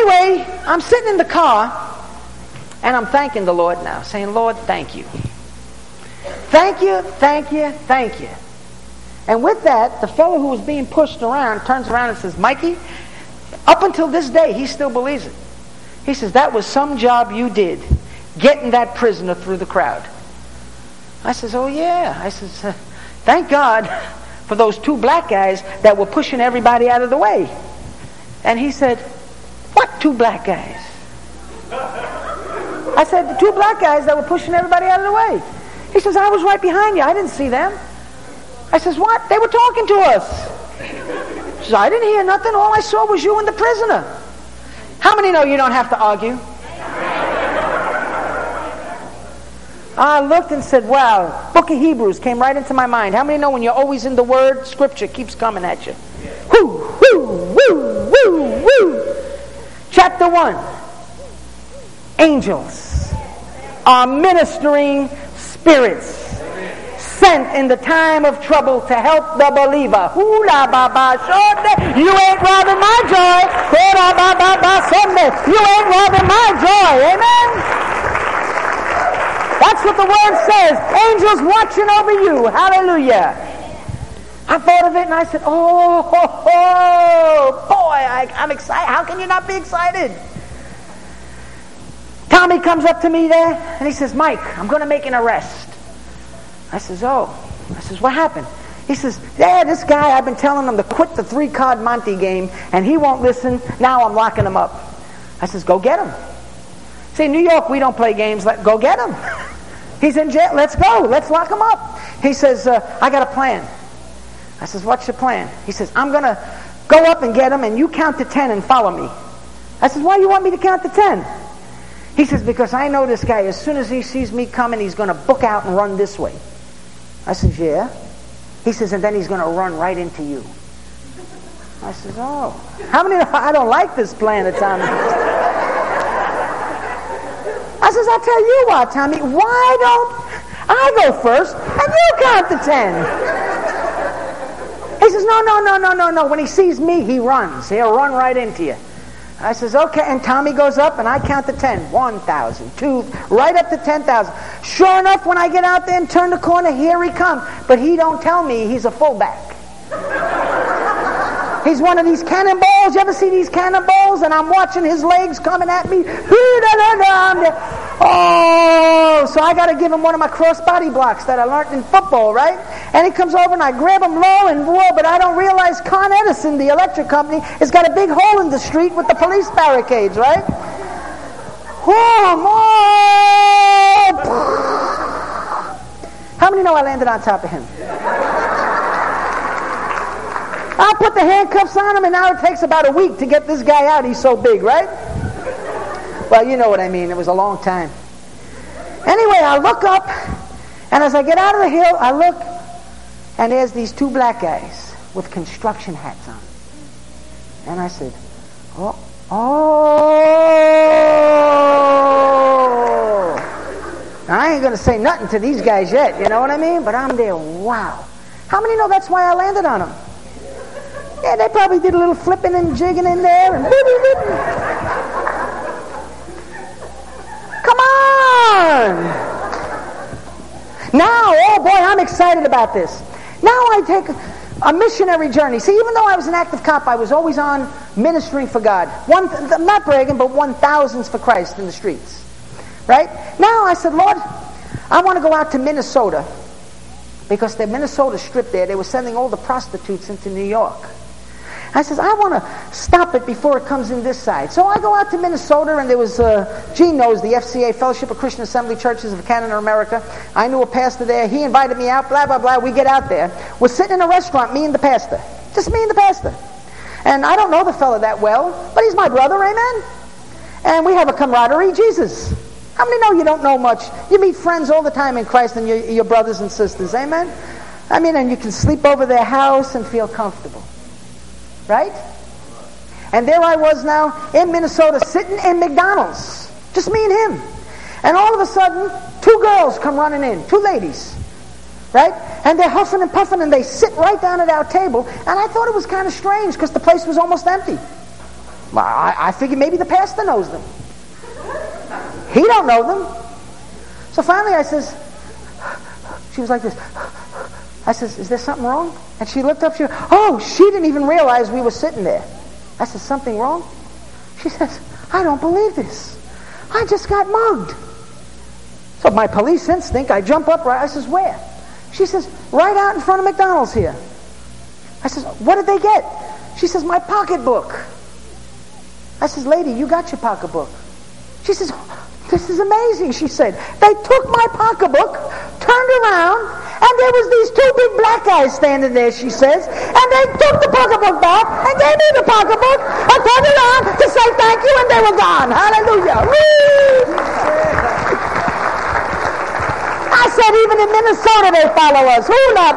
anyway, I'm sitting in the car, and I'm thanking the Lord now, saying, Lord, thank you. Thank you, thank you, thank you. And with that, the fellow who was being pushed around turns around and says, Mikey, up until this day, he still believes it. He says, that was some job you did, getting that prisoner through the crowd. I says, oh yeah. I says, thank God for those two black guys that were pushing everybody out of the way. And he said, what two black guys? I said, the two black guys that were pushing everybody out of the way. He says, I was right behind you. I didn't see them. I says, what? They were talking to us. He says, I didn't hear nothing. All I saw was you and the prisoner. How many know you don't have to argue? I looked and said, wow, Book of Hebrews came right into my mind. How many know when you're always in the Word, Scripture keeps coming at you? Woo, woo, woo, woo, woo. Chapter 1. Angels are ministering spirits sent in the time of trouble to help the believer. Hula baba shonde, you ain't robbing my joy. Hula baba Sunday, you ain't robbing my joy. Amen. That's what the word says. Angels watching over you. Hallelujah. I thought of it and I said, oh boy, I'm excited. How can you not be excited? Tommy comes up to me there and he says, Mike, I'm going to make an arrest. I says, oh. I says, what happened? He says, yeah, this guy, I've been telling him to quit the 3-card Monte game and he won't listen. Now I'm locking him up. I says, go get him. See, in New York, we don't play games. Go get him. He's in jail. Let's go. Let's lock him up. He says, I got a plan. I says, what's your plan? He says, I'm going to go up and get him and you count to 10 and follow me. I says, why do you want me to count to 10? He says, because I know this guy, as soon as he sees me coming, he's going to book out and run this way. I says, yeah. He says, and then he's going to run right into you. I says, oh. How many know I don't like this plan that Tommy I says, I'll tell you what, Tommy, why don't I go first and you count to 10? He says, no. When he sees me, he runs. He'll run right into you. I says, okay. And Tommy goes up and I count to 10. 1,000, 2, right up to 10,000. Sure enough, when I get out there and turn the corner, here he comes. But he don't tell me he's a fullback. He's one of these cannonballs. You ever see these cannonballs? And I'm watching his legs coming at me. Oh, so I got to give him one of my crossbody blocks that I learned in football, right? And he comes over and I grab him low and whoa, but I don't realize Con Edison, the electric company, has got a big hole in the street with the police barricades, right? How many know I landed on top of him? I put the handcuffs on him and now it takes about a week to get this guy out. He's so big, right? Well, you know what I mean. It was a long time. Anyway, I look up and as I get out of the hill, I look and there's these two black guys with construction hats on. And I said, oh. Now, I ain't going to say nothing to these guys yet, you know what I mean? But I'm there, wow. How many know that's why I landed on them? Yeah, they probably did a little flipping and jigging in there. And come on! Now, oh boy, I'm excited about this. Now I take a missionary journey. See, even though I was an active cop, I was always on ministering for God. I'm not bragging, but 1,000s for Christ in the streets. Right? Now I said, Lord, I want to go out to Minnesota. Because the Minnesota Strip there, they were sending all the prostitutes into New York. I says, I want to stop it before it comes in this side. So I go out to Minnesota, and there was, Gene knows, the FCA, Fellowship of Christian Assembly Churches of Canada and America. I knew a pastor there. He invited me out, blah, blah, blah. We get out there. We're sitting in a restaurant, me and the pastor. Just me and the pastor. And I don't know the fella that well, but he's my brother, amen? And we have a camaraderie, Jesus. How many know you don't know much? You meet friends all the time in Christ and your brothers and sisters, amen? I mean, and you can sleep over their house and feel comfortable. Right? And there I was now in Minnesota sitting in McDonald's. Just me and him. And all of a sudden, two girls come running in. Two ladies. Right? And they're huffing and puffing and they sit right down at our table. And I thought it was kind of strange because the place was almost empty. Well, I figured maybe the pastor knows them. He don't know them. So finally I says, she was like this. I says, is there something wrong? And she looked up, she didn't even realize we were sitting there. I said, something wrong? She says, I don't believe this. I just got mugged. So my police instinct, I jump up right. I says, where? She says, right out in front of McDonald's here. I says, what did they get? She says, my pocketbook. I says, lady, you got your pocketbook. She says, this is amazing, she said. They took my pocketbook, turned around, and there was these two big black guys standing there, she says, and they took the pocketbook back and gave me the pocketbook and turned around to say thank you, and they were gone. Hallelujah. Woo! I said, even in Minnesota they follow us.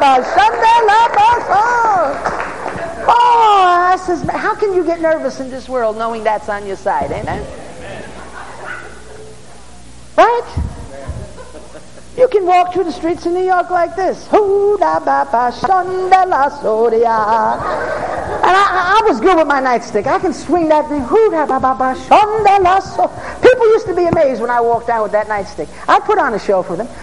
Oh, I says, how can you get nervous in this world knowing that's on your side? Amen? Right? You can walk through the streets of New York like this. And I was good with my nightstick. I can swing that thing. People used to be amazed when I walked down with that nightstick. I put on a show for them.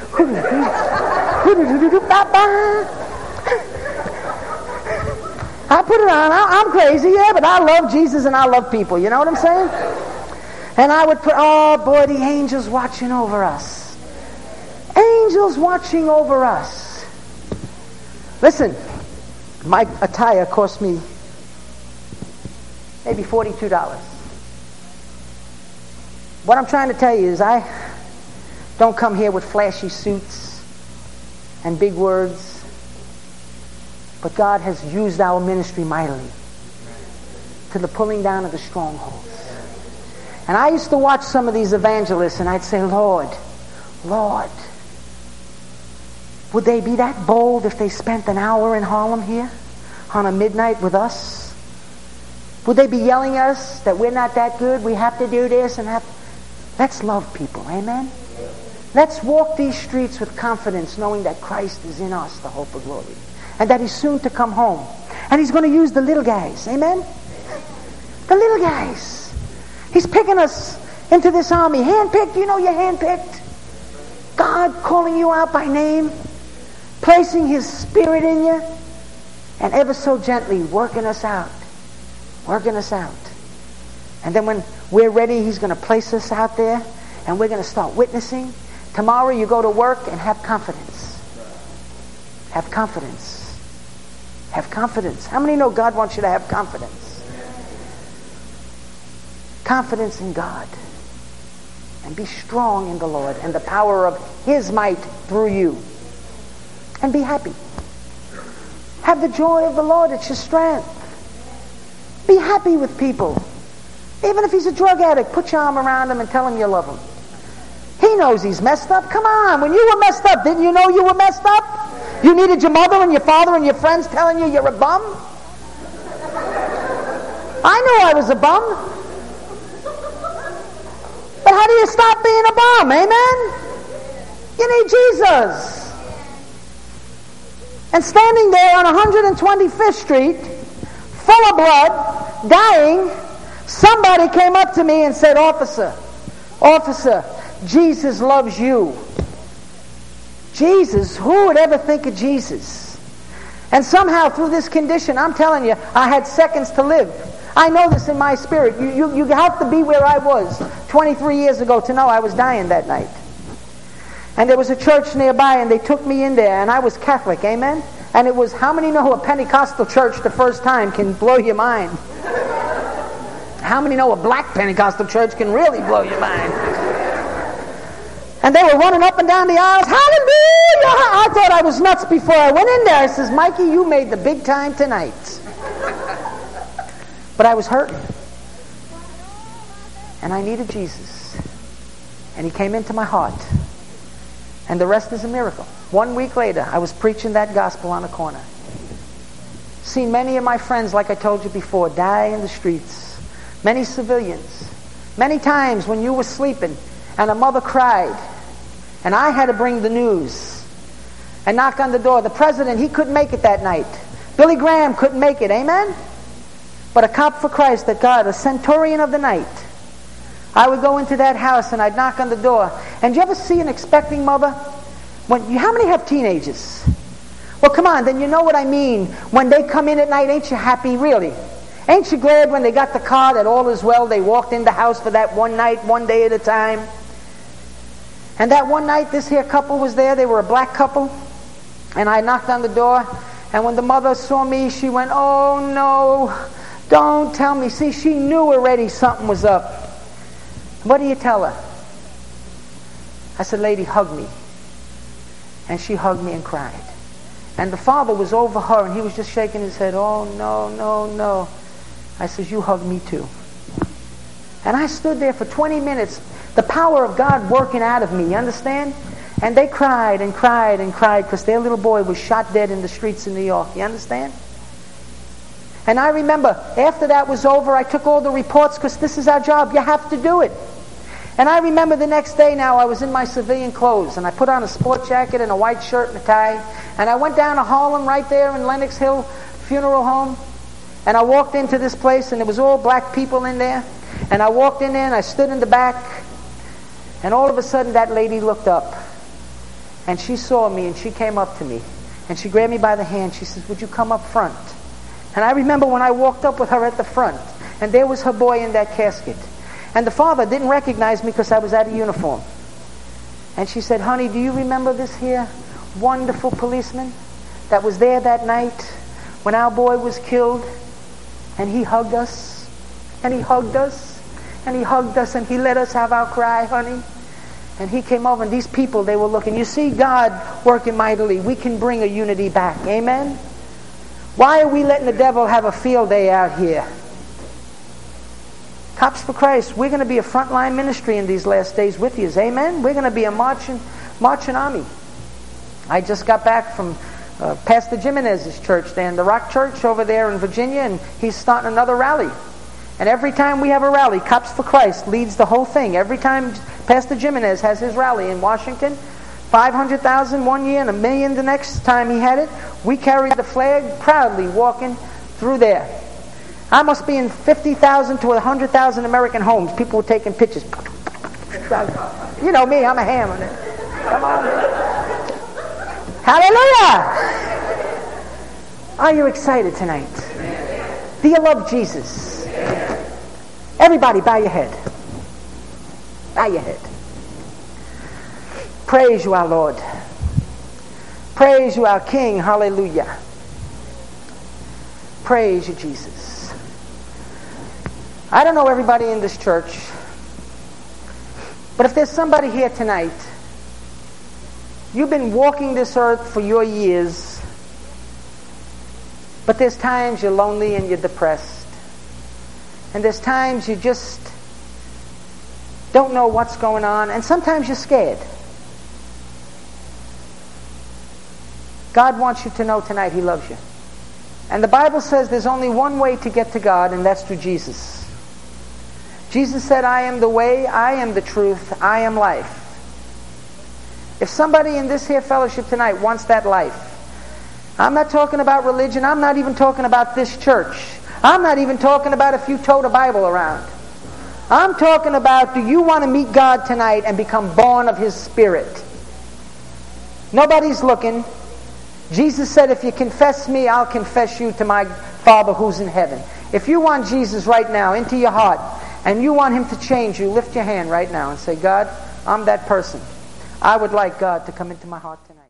I put it on. I'm crazy, yeah, but I love Jesus and I love people. You know what I'm saying? And I would put, oh boy, the angels watching over us. Angels watching over us. Listen, my attire cost me maybe $42. What I'm trying to tell you is I don't come here with flashy suits and big words. But God has used our ministry mightily to the pulling down of the strongholds. And I used to watch some of these evangelists and I'd say, Lord, would they be that bold if they spent an hour in Harlem here on a midnight with us? Would they be yelling at us that we're not that good, we have to do this and have... Let's love people, amen? Let's walk these streets with confidence, knowing that Christ is in us, the hope of glory. And that He's soon to come home. And He's going to use the little guys, amen? The little guys. He's picking us into this army. Handpicked, you know you're handpicked. God calling you out by name, placing His Spirit in you, and ever so gently working us out. Working us out. And then when we're ready, He's going to place us out there, and we're going to start witnessing. Tomorrow you go to work and have confidence. Have confidence. Have confidence. How many know God wants you to have confidence? Confidence in God. And be strong in the Lord and the power of His might through you. And be happy. Have the joy of the Lord. It's your strength. Be happy with people. Even if he's a drug addict, put your arm around him and tell him you love him. He knows he's messed up. Come on. When you were messed up, didn't you know you were messed up? You needed your mother and your father and your friends telling you you're a bum? I knew I was a bum. But how do you stop being a bum? Amen? You need Jesus. And standing there on 125th Street, full of blood, dying, somebody came up to me and said, Officer, Jesus loves you. Jesus? Who would ever think of Jesus? And somehow through this condition, I'm telling you, I had seconds to live. I know this in my spirit. You have to be where I was 23 years ago to know I was dying that night. And there was a church nearby and they took me in there and I was Catholic, amen? And it was, how many know a Pentecostal church the first time can blow your mind? How many know a black Pentecostal church can really blow your mind? And they were running up and down the aisles, hallelujah! I thought I was nuts before I went in there. I says, Mikey, you made the big time tonight. But I was hurting. And I needed Jesus. And He came into my heart. And the rest is a miracle. 1 week later, I was preaching that gospel on a corner. Seen many of my friends, like I told you before, die in the streets. Many civilians. Many times when you were sleeping and a mother cried and I had to bring the news and knock on the door. The president, he couldn't make it that night. Billy Graham couldn't make it. Amen? but a cop for Christ that God, a centurion of the night. I would go into that house and I'd knock on the door. And you ever see an expecting mother? How many have teenagers? Well, come on, then you know what I mean. When they come in at night, ain't you happy, really? Ain't you glad when they got the car that all is well, they walked in the house for that one night, one day at a time? And that one night, this here couple was there. They were a black couple. And I knocked on the door. And when the mother saw me, she went, "Oh, no, don't tell me." See, she knew already something was up. What do you tell her? I said, "Lady, hug me." And she hugged me and cried. And the father was over her, and he was just shaking his head. "Oh, no, no, no." I said, "You hug me too." And I stood there for 20 minutes, the power of God working out of me, you understand? And they cried and cried and cried because their little boy was shot dead in the streets of New York, you understand? And I remember, after that was over, I took all the reports because this is our job. You have to do it. And I remember the next day now, I was in my civilian clothes, and I put on a sport jacket and a white shirt and a tie, and I went down to Harlem right there in Lenox Hill Funeral Home, and I walked into this place, and there was all black people in there, and I walked in there, and I stood in the back, and all of a sudden that lady looked up, and she saw me, and she came up to me, and she grabbed me by the hand. She says, "Would you come up front?" And I remember when I walked up with her at the front, and there was her boy in that casket. And the father didn't recognize me because I was out of uniform. And she said, "Honey, do you remember this here wonderful policeman that was there that night when our boy was killed? And he hugged us, and he hugged us, and he hugged us, and he let us have our cry, honey." And he came over, and these people, they were looking. You see God working mightily. We can bring a unity back. Amen? Why are we letting the devil have a field day out here? Cops for Christ, we're going to be a frontline ministry in these last days with you. Amen? We're going to be a marching army. I just got back from Pastor Jimenez's church there in the Rock Church over there in Virginia, and he's starting another rally. And every time we have a rally, Cops for Christ leads the whole thing. Every time Pastor Jimenez has his rally in Washington, 500,000 one year and 1 million the next time he had it, we carried the flag proudly walking through there. I must be in 50,000 to 100,000 American homes. People were taking pictures. You know me, I'm a ham on it. Come on. Hallelujah! Are you excited tonight? Do you love Jesus? Everybody, bow your head. Bow your head. Praise you, our Lord. Praise you, our King. Hallelujah. Praise you, Jesus. I don't know everybody in this church, but if there's somebody here tonight, you've been walking this earth for your years, but there's times you're lonely and you're depressed, and there's times you just don't know what's going on, and sometimes you're scared. God wants you to know tonight He loves you. And the Bible says there's only one way to get to God, and that's through Jesus. Jesus said, "I am the way, I am the truth, I am life." If somebody in this here fellowship tonight wants that life, I'm not talking about religion, I'm not even talking about this church, I'm not even talking about if you tote a Bible around. I'm talking about, do you want to meet God tonight and become born of His Spirit? Nobody's looking. Jesus said, "If you confess me, I'll confess you to my Father who's in heaven." If you want Jesus right now into your heart, and you want Him to change you, lift your hand right now and say, "God, I'm that person. I would like God to come into my heart tonight."